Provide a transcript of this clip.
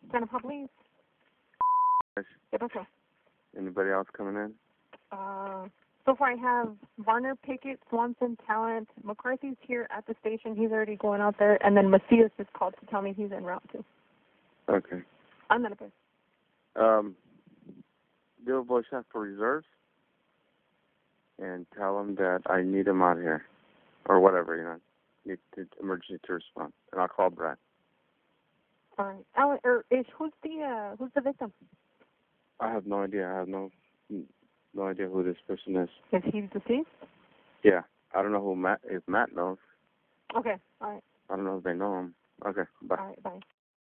Santa Pa, please. ¿Qué pasó? Anybody else coming in? So far I have Varner, Pickett, Swanson, Talent. McCarthy's here at the station. He's already going out there. And then Macias just called to tell me he's en route too. Okay. Ándale, pues. Give a voice out for reserves and tell them that I need him out here. Or whatever, need to emergency to respond. And I'll call Brad. All right. Alan, who's the victim? I have no idea. I have no idea who this person is. Is he deceased? Yeah. I don't know if Matt knows. Okay. All right. I don't know if they know him. Okay. Bye. All right. Bye.